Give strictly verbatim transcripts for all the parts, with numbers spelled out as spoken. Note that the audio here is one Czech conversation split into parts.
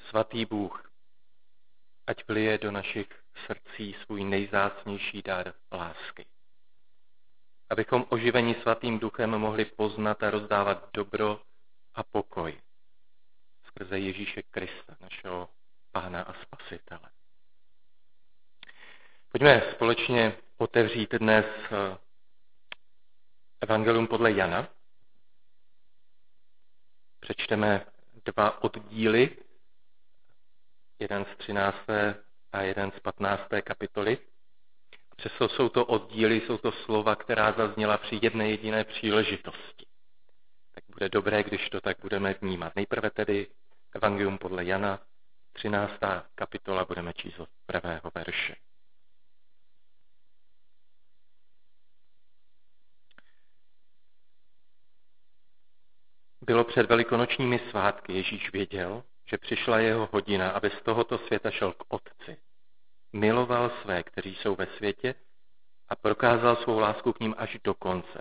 Svatý Bůh, ať vlije do našich srdcí svůj nejvzácnější dar lásky. Abychom oživení Svatým Duchem mohli poznat a rozdávat dobro a pokoj skrze Ježíše Krista, našeho Pána a Spasitele. Pojďme společně otevřít dnes Evangelium podle Jana. Přečteme dva oddíly, jeden z třinácté a jeden z patnácté kapitoly. Přesto jsou to oddíly, jsou to slova, která zazněla při jedné jediné příležitosti. Tak bude dobré, když to tak budeme vnímat. Nejprve tedy Evangelium podle Jana, třináctá kapitola, budeme číst od prvého verše. Bylo před velikonočními svátky, Ježíš věděl, že přišla jeho hodina, aby z tohoto světa šel k Otci. Miloval své, kteří jsou ve světě, a prokázal svou lásku k ním až do konce.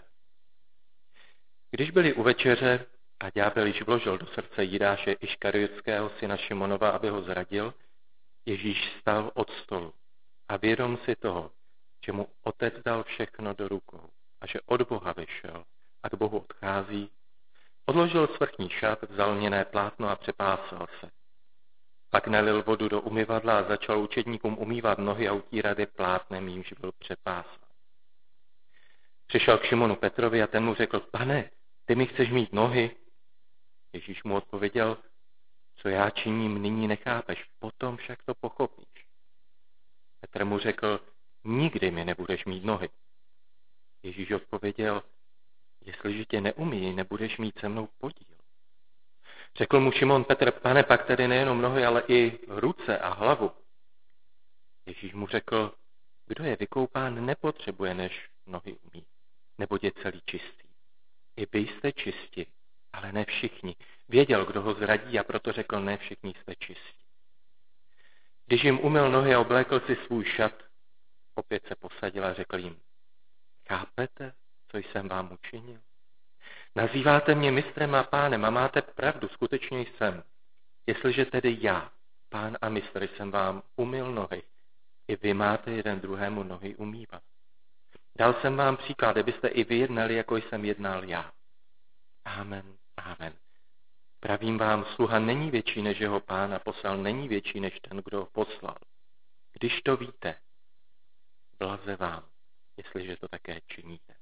Když byli u večeře a ďábel již vložil do srdce Jidáše Iškariotského syna Šimonova, aby ho zradil, Ježíš vstal od stolu a vědom si toho, že mu Otec dal všechno do rukou a že od Boha vyšel a k Bohu odchází, odložil svrchní šat, vzal lněné plátno a přepásal se. Pak nalil vodu do umyvadla a začal učedníkům umývat nohy a utírat je plátnem, jímž byl přepásán. Přišel k Šimonu Petrovi a ten mu řekl: Pane, ty mi chceš mít nohy? Ježíš mu odpověděl: Co já činím, nyní nechápeš, potom však to pochopíš. Petr mu řekl: Nikdy mi nebudeš mít nohy. Ježíš odpověděl: Jestliže tě neumí, nebudeš mít se mnou podíl. Řekl mu Šimon Petr: Pane, pak tedy nejenom nohy, ale i ruce a hlavu. Ježíš mu řekl: Kdo je vykoupán, nepotřebuje, než nohy umí, neboť je celý čistý. I vy jste čisti, ale ne všichni. Věděl, kdo ho zradí, a proto řekl: Ne všichni jste čistí. Když jim umyl nohy a oblékl si svůj šat, opět se posadil a řekl jim: Chápete, co jsem vám učinil? Nazýváte mě mistrem a pánem a máte pravdu, skutečně jsem. Jestliže tedy já, pán a mistr, jsem vám umyl nohy, i vy máte jeden druhému nohy umývat. Dal jsem vám příklad, abyste i vy jednali, jako jsem jednal já. Amen, amen. Pravím vám, sluha není větší, než jeho pán, a poslal není větší, než ten, kdo ho poslal. Když to víte, blaze vám, jestliže to také činíte.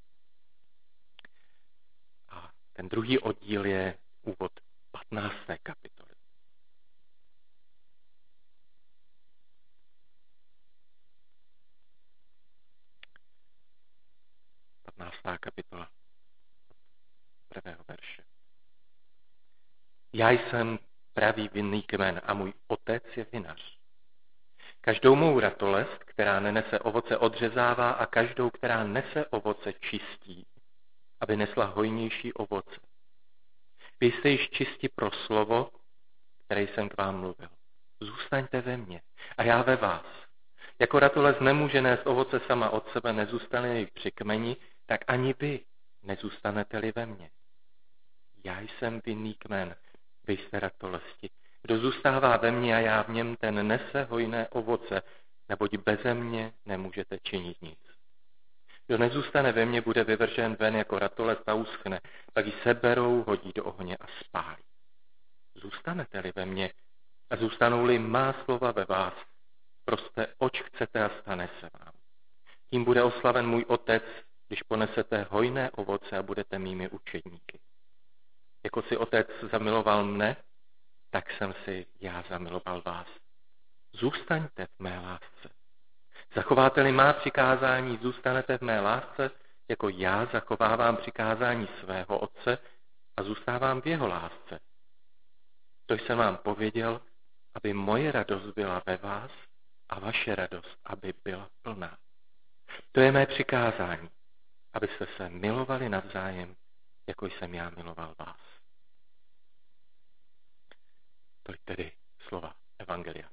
A ten druhý oddíl je úvod patnácté kapitoly. patnáctá kapitola prvého verše. Já jsem pravý vinný kmen a můj otec je vinař. Každou mou ratolest, která nenese ovoce, odřezává a každou, která nese ovoce, čistí, aby nesla hojnější ovoce. Vy jste již čisti pro slovo, které jsem k vám mluvil. Zůstaňte ve mně a já ve vás. Jako ratolest nemůže nést ovoce sama od sebe, nezůstane-li při kmeni, tak ani vy nezůstanete-li ve mně. Já jsem vinný kmen, vy jste ratolesti. Kdo zůstává ve mně a já v něm, ten nese hojné ovoce, neboť beze mě nemůžete činit nic. Kdo nezůstane ve mně, bude vyvržen ven jako ratolest a uschne, pak ji seberou, hodí do ohně a spálí. Zůstanete-li ve mně a zůstanou-li má slova ve vás, proste oč chcete a stane se vám. Tím bude oslaven můj otec, když ponesete hojné ovoce a budete mými učedníky. Jako si otec zamiloval mne, tak jsem si já zamiloval vás. Zůstaňte v mé lásce. Zachováte-li má přikázání, zůstanete v mé lásce, jako já zachovávám přikázání svého otce a zůstávám v jeho lásce. To jsem vám pověděl, aby moje radost byla ve vás a vaše radost, aby byla plná. To je mé přikázání, abyste se milovali navzájem, jako jsem já miloval vás. Tolik tedy slova Evangelia.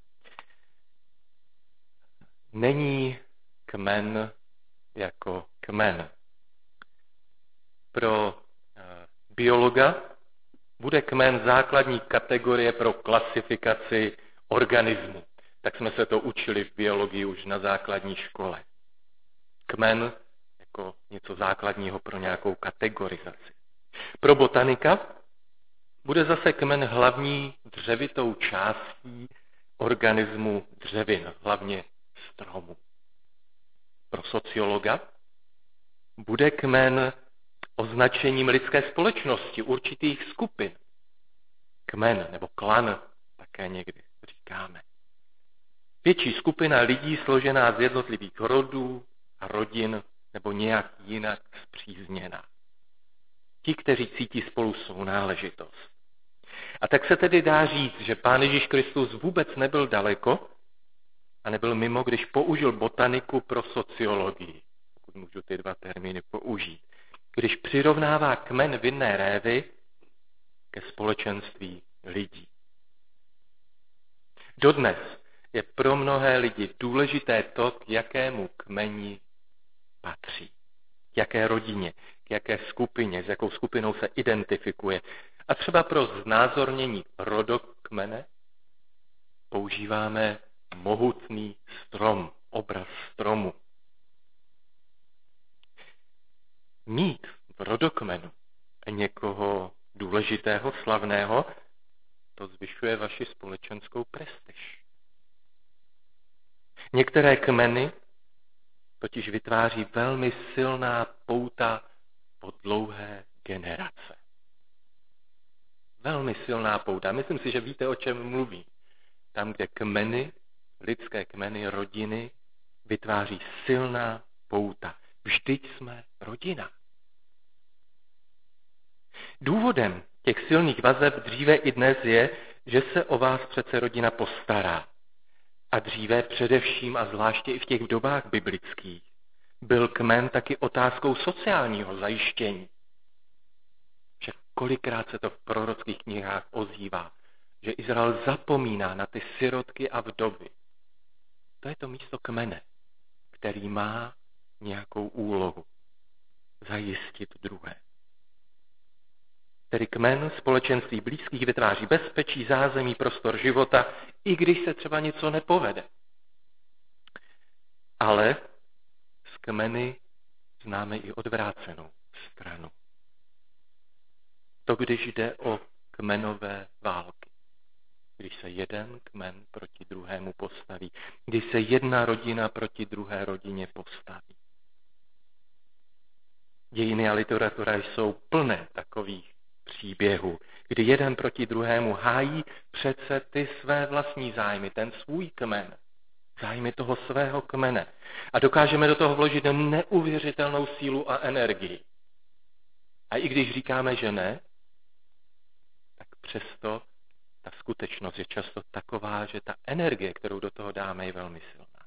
Není kmen jako kmen. Pro biologa Bude kmen základní kategorie pro klasifikaci organismu. Tak jsme se to učili v biologii už na základní škole. Kmen jako něco základního pro nějakou kategorizaci. Pro botanika bude zase kmen hlavní dřevitou částí organismu dřevin, hlavně stromu. Pro sociologa bude kmen označením lidské společnosti, určitých skupin. Kmen nebo klan také někdy říkáme. Větší skupina lidí složená z jednotlivých rodů a rodin nebo nějak jinak spřízněná. Ti, kteří cítí spolu svou náležitost. A tak se tedy dá říct, že Pán Ježíš Kristus vůbec nebyl daleko a nebyl mimo, když použil botaniku pro sociologii, pokud můžu ty dva termíny použít. Když přirovnává kmen vinné révy ke společenství lidí. Dodnes je pro mnohé lidi důležité to, k jakému kmeni patří, k jaké rodině, k jaké skupině, s jakou skupinou se identifikuje. A třeba pro znázornění rodokmene používáme mohutný strom, obraz stromu. Mít v rodokmenu někoho důležitého, slavného, to zvyšuje vaši společenskou prestiž. Některé kmeny totiž vytváří velmi silná pouta po dlouhé generace. Velmi silná pouta. Myslím si, že víte, o čem mluvím. Tam, kde kmeny, lidské kmeny, rodiny vytváří silná pouta. Vždyť jsme rodina. Důvodem těch silných vazeb dříve i dnes je, že se o vás přece rodina postará. A dříve především a zvláště i v těch dobách biblických byl kmen taky otázkou sociálního zajištění. Že kolikrát se to v prorockých knihách ozývá, že Izrael zapomíná na ty sirotky a vdovy. To je to místo kmene, který má nějakou úlohu zajistit druhé. Tedy kmen společenství blízkých vytváří bezpečí, zázemí, prostor života, i když se třeba něco nepovede. Ale z kmeny známe i odvrácenou stranu. To, když jde o kmenové války. Když se jeden kmen proti druhému postaví. Když se jedna rodina proti druhé rodině postaví. Dějiny a literatura jsou plné takových příběhů, kdy jeden proti druhému hájí přece ty své vlastní zájmy, ten svůj kmen, zájmy toho svého kmene. A dokážeme do toho vložit neuvěřitelnou sílu a energii. A i když říkáme, že ne, tak přesto ta skutečnost je často taková, že ta energie, kterou do toho dáme, je velmi silná.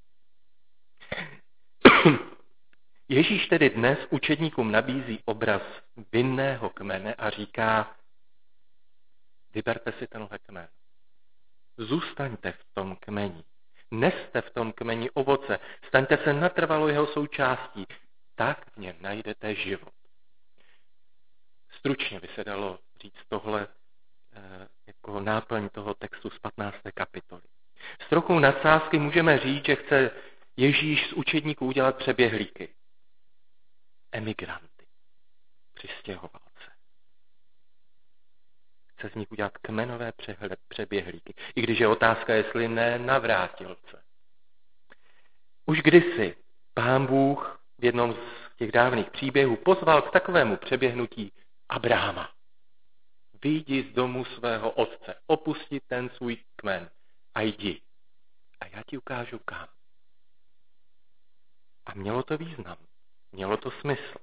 Ježíš tedy dnes učedníkům nabízí obraz vinného kmene a říká, vyberte si tenhle kmen. Zůstaňte v tom kmeni. Neste v tom kmeni ovoce. Staňte se natrvalo jeho součástí. Tak v něm najdete život. Stručně by se dalo říct tohle eh, jako náplň toho textu z patnácté kapitoly. S trochou nadsázky můžeme říct, že chce Ježíš z učedníků udělat přeběhlíky. Emigranty, přistěhovalce. Chce z nich udělat kmenové přehled, přeběhlíky, i když je otázka, jestli ne navrátilce. Už kdysi Pán Bůh v jednom z těch dávných příběhů pozval k takovému přeběhnutí Abrahama. Vyjdi z domu svého otce, opusti ten svůj kmen a jdi. A já ti ukážu kam. A mělo to význam. Mělo to smysl.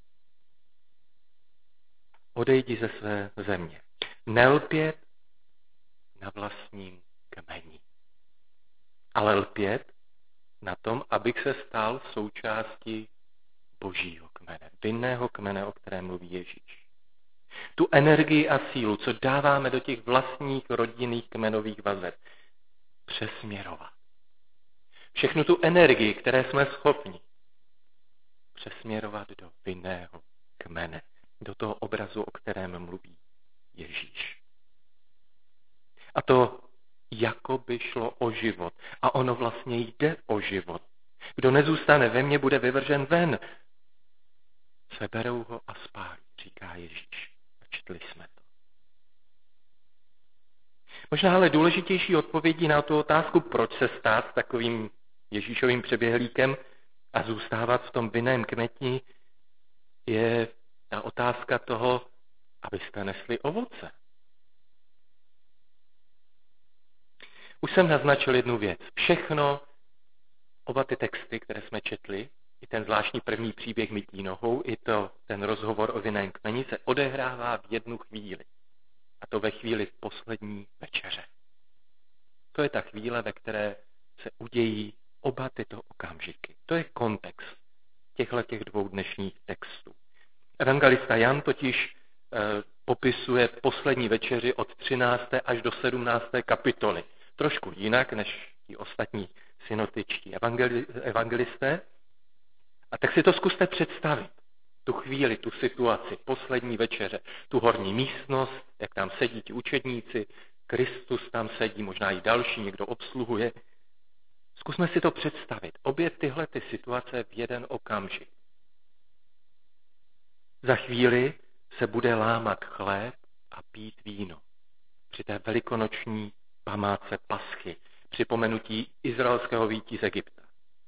Odejdi ze své země. Nelpět na vlastním kmeni. Ale lpět na tom, abych se stal součástí božího kmene. Vinného kmene, o kterém mluví Ježíš. Tu energii a sílu, co dáváme do těch vlastních rodinných kmenových vazeb, přesměrovat. Všechnu tu energii, které jsme schopni, přesměrovat do vinného kmene, do toho obrazu, o kterém mluví Ježíš. A to jako by šlo o život. A ono vlastně jde o život. Kdo nezůstane ve mně, bude vyvržen ven. Seberou ho a spálí, říká Ježíš. Četli jsme to. Možná ale důležitější odpovědí na tu otázku, proč se stát takovým Ježíšovým přeběhlíkem a zůstávat v tom vinném kmetni, je ta otázka toho, abyste nesli ovoce. Už jsem naznačil jednu věc. Všechno, oba ty texty, které jsme četli, i ten zvláštní první příběh mytí nohou, i to, ten rozhovor o vinném kmeni se odehrává v jednu chvíli. A to ve chvíli poslední večeře. To je ta chvíle, ve které se udějí oba tyto okamžiky. To je kontext těchto těch dvou dnešních textů. Evangelista Jan totiž e, popisuje poslední večeři od třinácté až do sedmnácté kapitoly. Trošku jinak než ti ostatní synoptičtí evangeli, evangelisté. A tak si to zkuste představit. Tu chvíli, tu situaci, poslední večeře, tu horní místnost, jak tam sedí ti učedníci, Kristus tam sedí, možná i další, někdo obsluhuje. Zkusme si to představit. Obě tyhle ty situace v jeden okamžik. Za chvíli se bude lámat chléb a pít víno. Při té velikonoční památce Paschy, připomenutí izraelského výjití z Egypta.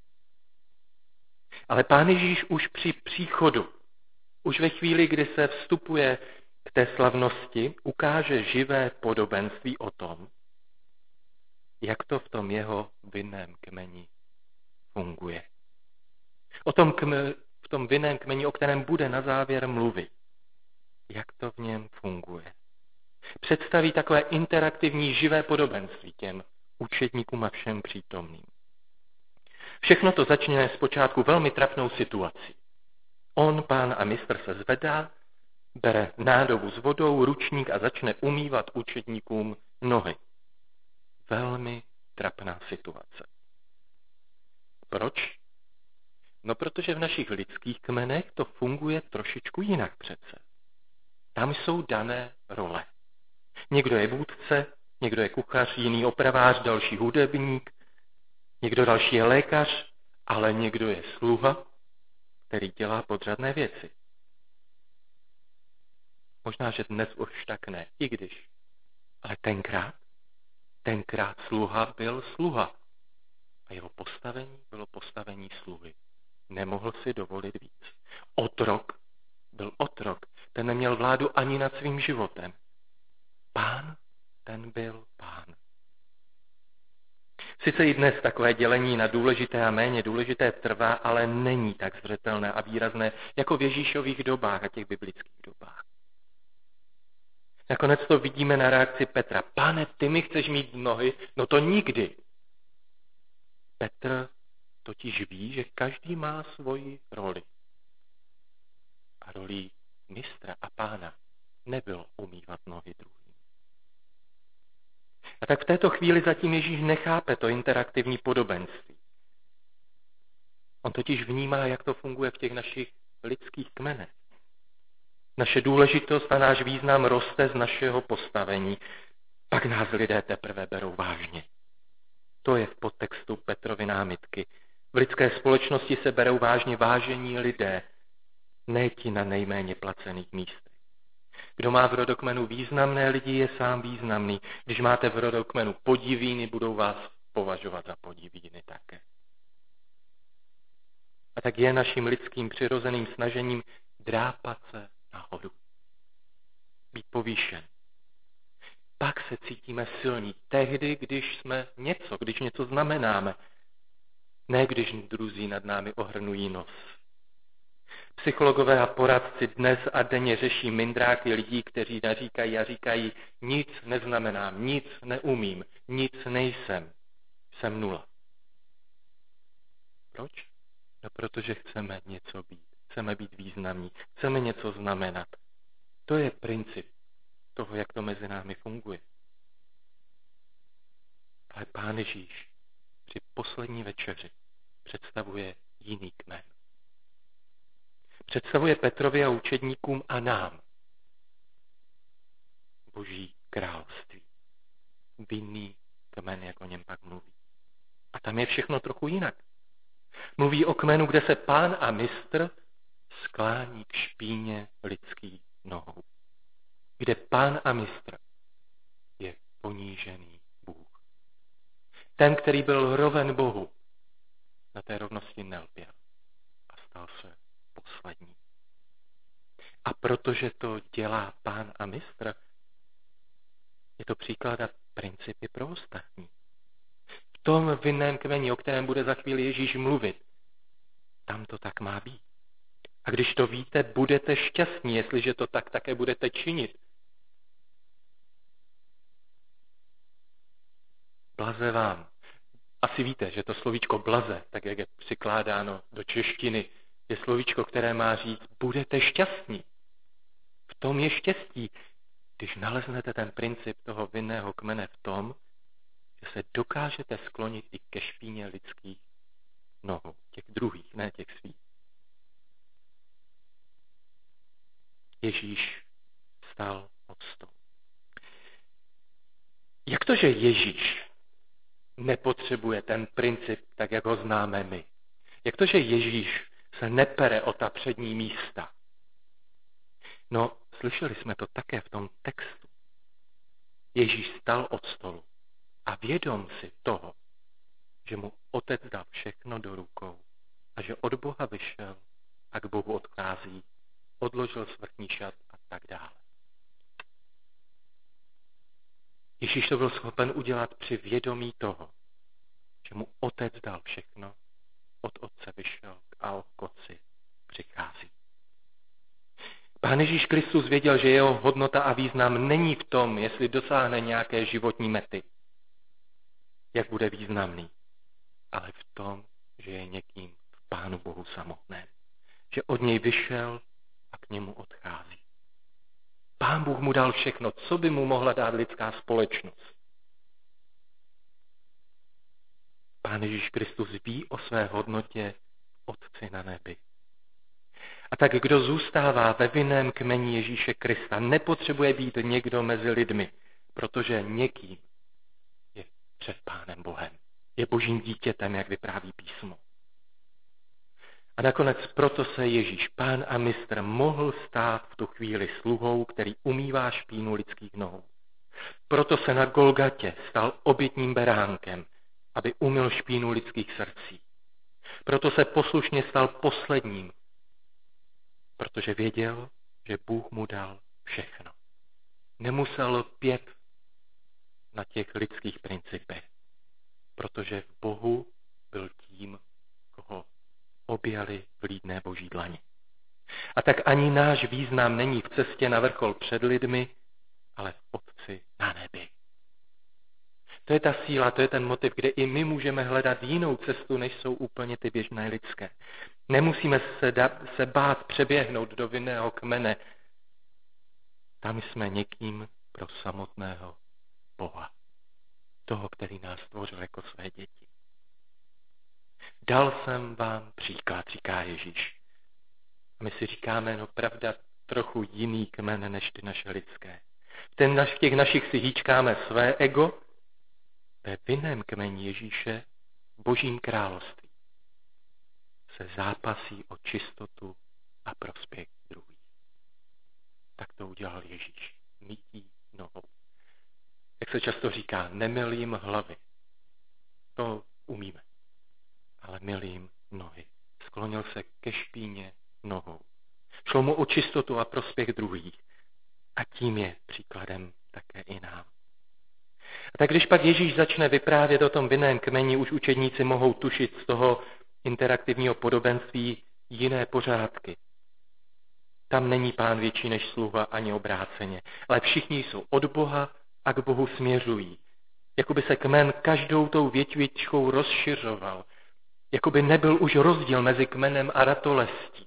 Ale Pán Ježíš už při příchodu, už ve chvíli, kdy se vstupuje k té slavnosti, ukáže živé podobenství o tom, jak to v tom jeho vinném kmeni funguje. O tom kme, v tom vinném kmeni, o kterém bude na závěr mluvit. Jak to v něm funguje. Představí takové interaktivní živé podobenství těm učedníkům a všem přítomným. Všechno to začne zpočátku velmi trapnou situací. On, pán a mistr, se zvedá, bere nádobu s vodou, ručník a začne umývat učedníkům nohy. Velmi trapná situace. Proč? No, protože v našich lidských kmenech to funguje trošičku jinak přece. Tam jsou dané role. Někdo je vůdce, někdo je kuchař, jiný opravář, další hudebník, někdo další je lékař, ale někdo je sluha, který dělá podřadné věci. Možná, že dnes už tak ne, i když. Ale tenkrát, tenkrát sluha byl sluha. A jeho postavení bylo postavení sluhy. Nemohl si dovolit víc. Otrok byl otrok. Ten neměl vládu ani nad svým životem. Pán, ten byl pán. Sice i dnes takové dělení na důležité a méně důležité trvá, ale není tak zřetelné a výrazné jako v Ježíšových dobách a těch biblických dobách. Nakonec to vidíme na reakci Petra. Pane, ty mi chceš mít nohy? No to nikdy. Petr totiž ví, že každý má svoji roli. A rolí mistra a pána nebylo umývat nohy druhým. A tak v této chvíli zatím Ježíš nechápe to interaktivní podobenství. On totiž vnímá, jak to funguje v těch našich lidských kmenech. Naše důležitost a náš význam roste z našeho postavení. Pak nás lidé teprve berou vážně. To je v podtextu Petrovy námitky. V lidské společnosti se berou vážně vážení lidé, ne ti na nejméně placených místech. Kdo má v rodokmenu významné lidi, je sám významný. Když máte v rodokmenu podivíny, budou vás považovat za podivíny také. A tak je naším lidským přirozeným snažením drápat se nahoru. Být povýšen. Pak se cítíme silní. Tehdy, když jsme něco, když něco znamenáme. Ne když druzí nad námi ohrnují nos. Psychologové a poradci dnes a denně řeší mindráky lidí, kteří naříkají a říkají, nic neznamenám, nic neumím, nic nejsem, jsem nula. Proč? No protože chceme něco být, chceme být významní, chceme něco znamenat. To je princip toho, jak to mezi námi funguje. Ale Pán Ježíš při poslední večeři představuje jiný kmen. Představuje Petrovi a učedníkům a nám Boží království. Vinný kmen, jak o něm pak mluví. A tam je všechno trochu jinak. Mluví o kmenu, kde se pán a mistr sklání k špíně lidských nohou. Kde pán a mistr je ponížený Bůh. Ten, který byl roven Bohu, na té rovnosti nelpěl a stal se poslední. A protože to dělá pán a mistr, je to příklad a principy pro ostatní. V tom vinném kmeni, o kterém bude za chvíli Ježíš mluvit, tam to tak má být. A když to víte, budete šťastní, jestliže to tak také budete činit. Blaze vám. Asi víte, že to slovíčko blaze, tak jak je přikládáno do češtiny, je slovíčko, které má říct, budete šťastní. V tom je štěstí, když naleznete ten princip toho vinného kmene v tom, že se dokážete sklonit i ke špíně lidských nohou, těch druhých, ne těch svých. Ježíš vstal od stolu. Jak to, že Ježíš nepotřebuje ten princip, tak jak ho známe my? Jak to, že Ježíš se nepere o ta přední místa? No, slyšeli jsme to také v tom textu. Ježíš vstal od stolu a vědom si toho, že mu Otec dal všechno do rukou a že od Boha vyšel a k Bohu odchází, odložil svrchní šat a tak dále. Ježíš to byl schopen udělat při vědomí toho, že mu Otec dal všechno, od Otce vyšel a k Otci přichází. Pán Ježíš Kristus věděl, že jeho hodnota a význam není v tom, jestli dosáhne nějaké životní mety, jak bude významný, ale v tom, že je někým v Pánu Bohu samotném. Že od něj vyšel a k němu odchází. Pán Bůh mu dal všechno, co by mu mohla dát lidská společnost. Pán Ježíš Kristus ví o své hodnotě Otci na nebi. A tak kdo zůstává ve vinném kmeni Ježíše Krista, nepotřebuje být někdo mezi lidmi, protože někým je před Pánem Bohem. Je Božím dítětem, jak vypráví písmo. A nakonec proto se Ježíš, Pán a mistr, mohl stát v tu chvíli sluhou, který umývá špínu lidských nohou. Proto se na Golgatě stal obětním beránkem, aby umyl špínu lidských srdcí. Proto se poslušně stal posledním, protože věděl, že Bůh mu dal všechno. Nemusel pět na těch lidských principech, protože v Bohu byl tím, koho objali vlídné Boží dlaně. A tak ani náš význam není v cestě na vrchol před lidmi, ale v Otci na nebi. To je ta síla, to je ten motiv, kde i my můžeme hledat jinou cestu, než jsou úplně ty běžné lidské. Nemusíme se, da, se bát přeběhnout do vinného kmene. Tam jsme někým pro samotného Boha. Toho, který nás stvořil jako své děti. Dal jsem vám příklad, říká Ježíš. A my si říkáme, no pravda, trochu jiný kmen než ty naše lidské. V, ten naš, v těch našich si hýčkáme své ego, ve vinném kmeni Ježíše, v Božím království, se zápasí o čistotu a prospěch druhých. Tak to udělal Ježíš. Mytí nohou. Jak se často říká, nemylím hlavy. To umíme. Ale mylím nohy. Sklonil se ke špíně nohou. Šlo mu o čistotu a prospěch druhých. A tím je příkladem také i nám. A tak když pak Ježíš začne vyprávět o tom vinném kmeni, už učedníci mohou tušit z toho interaktivního podobenství jiné pořádky. Tam není Pán větší než sluha ani obráceně, ale všichni jsou od Boha a k Bohu směřují. Jakoby se kmen každou tou větvičkou rozšiřoval. Jakoby nebyl už rozdíl mezi kmenem a ratolestí.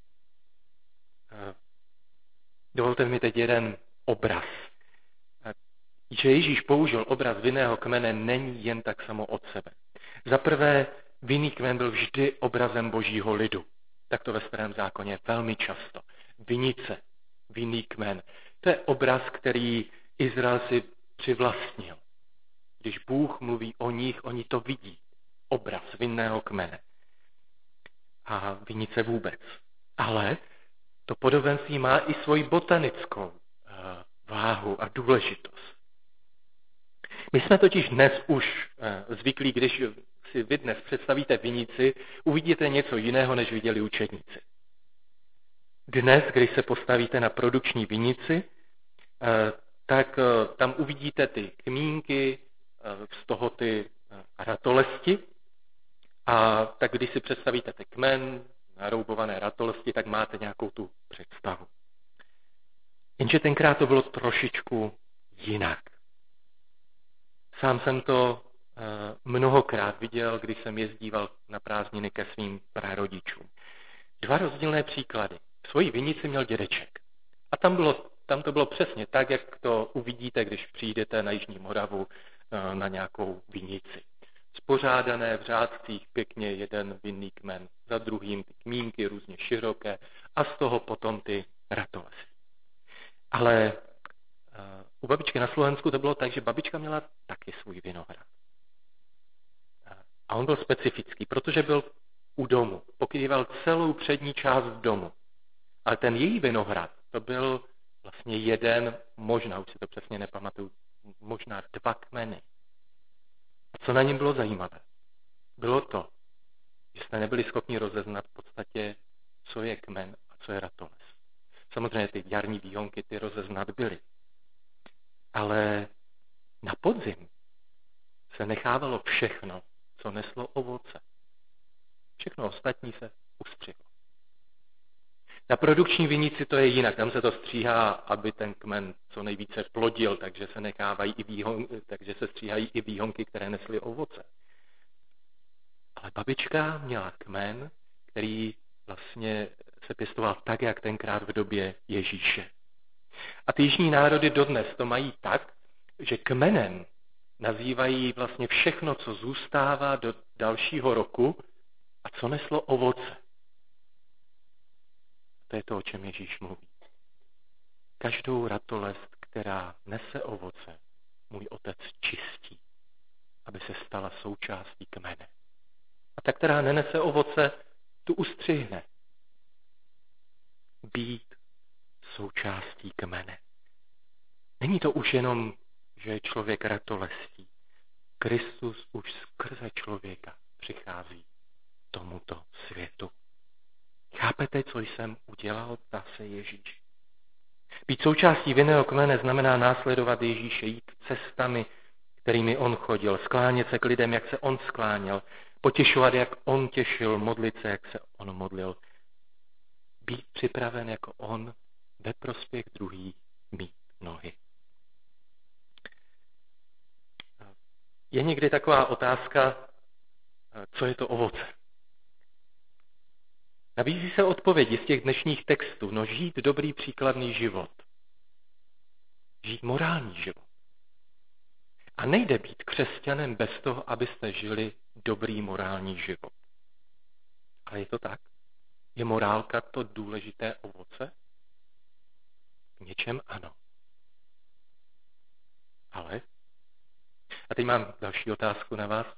Dovolte mi teď jeden obraz. Že Ježíš použil obraz vinného kmene, není jen tak samo od sebe. Za prvé, vinný kmen byl vždy obrazem Božího lidu. Tak to ve Starém zákoně velmi často. Vinice, vinný kmen. To je obraz, který Izrael si přivlastnil. Když Bůh mluví o nich, oni to vidí. Obraz vinného kmene. A vinice vůbec. Ale to podobenství má i svoji botanickou váhu a důležitost. My jsme totiž dnes už zvyklí, když si vy dnes představíte vinici, uvidíte něco jiného, než viděli učedníci. Dnes, když se postavíte na produkční vinici, tak tam uvidíte ty kmínky, z toho ty ratolesti. A tak když si představíte ten kmen, naroubované ratolesti, tak máte nějakou tu představu. Jenže tenkrát to bylo trošičku jinak. Sám jsem to mnohokrát viděl, když jsem jezdíval na prázdniny ke svým prarodičům. Dva rozdílné příklady. Svoji vinici měl dědeček. A tam, bylo, tam to bylo přesně tak, jak to uvidíte, když přijdete na Jižní Moravu na nějakou vinici. Spořádané v řádcích pěkně jeden vinný kmen za druhým, ty kmínky různě široké a z toho potom ty ratolesti. Ale u babičky na Slovensku to bylo tak, že babička měla taky svůj vinohrad. A on byl specifický, protože byl u domu, pokrýval celou přední část domu. Ale ten její vinohrad, to byl vlastně jeden, možná, už si to přesně nepamatuju, možná dva kmeny. A co na něm bylo zajímavé? Bylo to, že jste nebyli schopni rozeznat v podstatě, co je kmen a co je ratoles. Samozřejmě ty jarní výhonky ty rozeznat byly. Ale na podzim se nechávalo všechno, co neslo ovoce. Všechno ostatní se ustřihlo. Na produkční vinici to je jinak, tam se to stříhá, aby ten kmen co nejvíce plodil, takže se nechávají i výhonky, takže se stříhají i výhonky, které nesly ovoce. Ale babička měla kmen, který vlastně se pěstoval tak, jak tenkrát v době Ježíše. A ty jižní národy dodnes to mají tak, že kmenem nazývají vlastně všechno, co zůstává do dalšího roku a co neslo ovoce. To je to, o čem Ježíš mluví. Každou ratolest, která nese ovoce, můj otec čistí, aby se stala součástí kmene. A ta, která nenese ovoce, tu ustřihne. Být součástí kmene. Není to už jenom, že je člověk ratolestí. Kristus už skrze člověka přichází tomuto světu. Chápete, co jsem udělal, ptá se Ježíš. Být součástí vinného kmene znamená následovat Ježíše, jít cestami, kterými on chodil, sklánět se k lidem, jak se on skláněl, potěšovat, jak on těšil, modlit se, jak se on modlil. Být připraven jako on ve prospěch druhých mít nohy. Je někdy taková otázka, co je to ovoce? Nabízí se odpovědi z těch dnešních textů, no žít dobrý příkladný život. Žít morální život. A nejde být křesťanem bez toho, abyste žili dobrý morální život. Ale je to tak? Je morálka to důležité ovoce? V něčem ano. Ale? A teď mám další otázku na vás.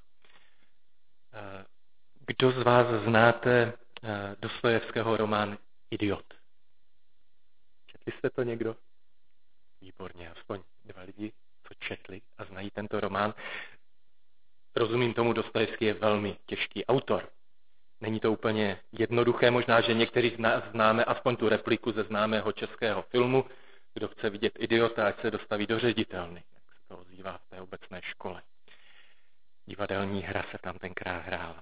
Kdo z vás znáte Dostojevského román Idiot? Četli jste to někdo? Výborně, aspoň dva lidi, co četli a znají tento román. Rozumím tomu, Dostojevský je velmi těžký autor. Není to úplně jednoduché, možná, že někteří z nás známe aspoň tu repliku ze známého českého filmu. Kdo chce vidět Idiota, ať se dostaví do ředitelny, jak se to ozývá v té obecné škole. Divadelní hra se tam tenkrát hrála.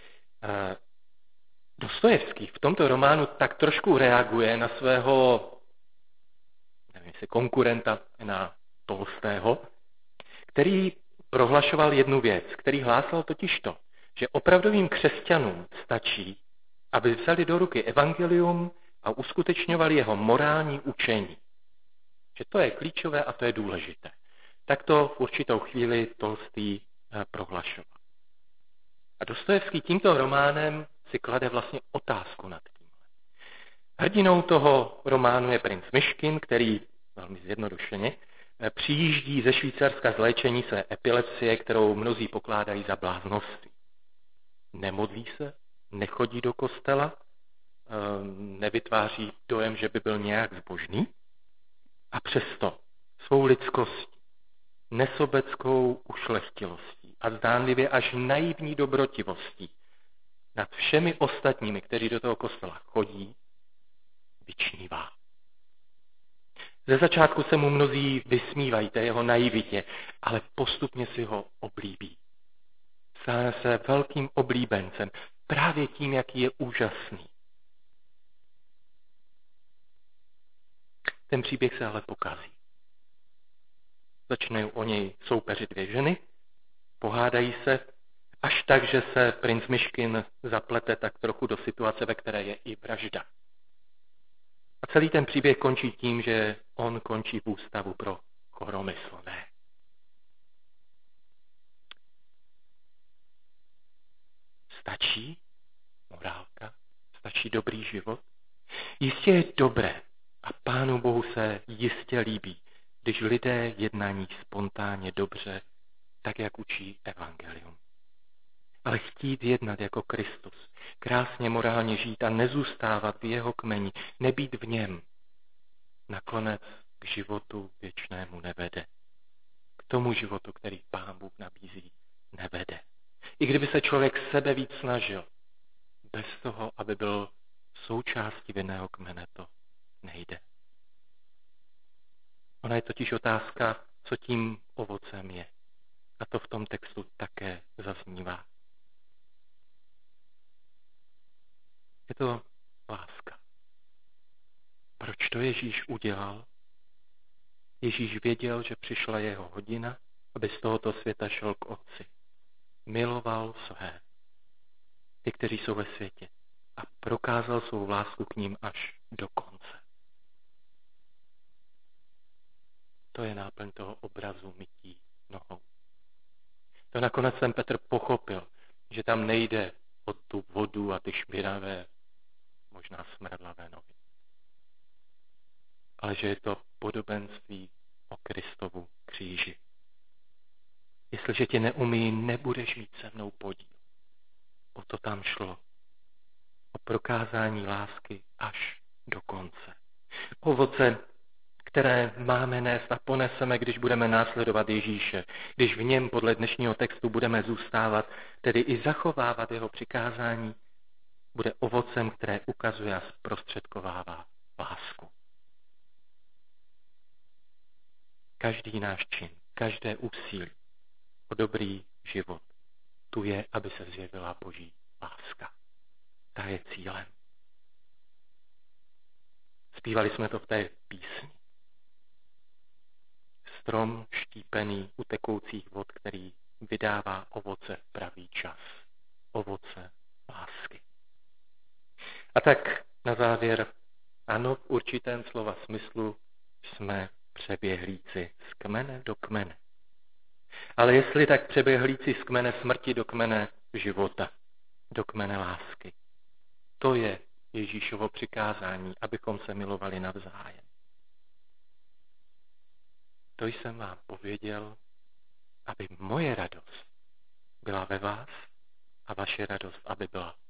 Dostojevský v tomto románu tak trošku reaguje na svého, nevím, jestli konkurenta, na Tolstého, který prohlašoval jednu věc, který hlásal totiž to, že opravdovým křesťanům stačí, aby vzali do ruky evangelium a uskutečňovali jeho morální učení. Že to je klíčové a to je důležité. Tak to v určitou chvíli Tolstý prohlašoval. A Dostojevský tímto románem si klade vlastně otázku nad tím. Hrdinou toho románu je princ Myškin, který, velmi zjednodušeně, Přijíždí ze Švýcarska z léčení své epilepsie, kterou mnozí pokládají za bláznovství. Nemodlí se, nechodí do kostela, nevytváří dojem, že by byl nějak zbožný, a přesto svou lidskostí, nesobeckou ušlechtilostí a zdánlivě až naivní dobrotivostí nad všemi ostatními, kteří do toho kostela chodí, vyčnívá. Ze začátku se mu mnozí vysmívají té jeho naivitě, ale postupně si ho oblíbí. Stane se velkým oblíbencem právě tím, jaký je úžasný. Ten příběh se ale pokazí. Začnou o něj soupeřit dvě ženy, pohádají se, až tak, že se princ Myškin zaplete tak trochu do situace, ve které je i vražda. A celý ten příběh končí tím, že on končí v ústavu pro choromyslné. Stačí morálka? Stačí dobrý život? Jistě je dobré a Pánu Bohu se jistě líbí, když lidé jednají spontánně dobře, tak jak učí evangelium. Ale chtít jednat jako Kristus, krásně morálně žít a nezůstávat v jeho kmeni, nebýt v něm, nakonec k životu věčnému nevede. K tomu životu, který Pán Bůh nabízí, nevede. I kdyby se člověk sebe víc snažil, bez toho, aby byl součástí vinného kmene, to nejde. Ona je totiž otázka, co tím ovocem je. A to v tom textu také zaznívá. Je to láska. Proč to Ježíš udělal? Ježíš věděl, že přišla jeho hodina, aby z tohoto světa šel k Otci. Miloval své, ty, kteří jsou ve světě, a prokázal svou lásku k ním až do konce. To je náplň toho obrazu mytí nohou. To nakonec ten Petr pochopil, že tam nejde o tu vodu a ty špinavé, možná smradlavé nohy. Ale že je to podobenství o Kristovu kříži. Jestliže tě neumí, nebudeš mít se mnou podíl. O to tam šlo. O prokázání lásky až do konce. Ovoce, které máme nést a poneseme, když budeme následovat Ježíše, když v něm podle dnešního textu budeme zůstávat, tedy i zachovávat jeho přikázání, bude ovocem, které ukazuje a zprostředkovává lásku. Každý náš čin, každé úsilí o dobrý život, tu je, aby se zjevila Boží láska. Ta je cílem. Zpívali jsme to v té písni. Strom štípený u tekoucích vod, který vydává ovoce v pravý čas. Ovoce lásky. A tak na závěr, ano, v určitém slova smyslu jsme přeběhlíci z kmene do kmene. Ale jestli tak přeběhlíci z kmene smrti do kmene života, do kmene lásky. To je Ježíšovo přikázání, abychom se milovali navzájem. To jsem vám pověděl, aby moje radost byla ve vás a vaše radost, aby byla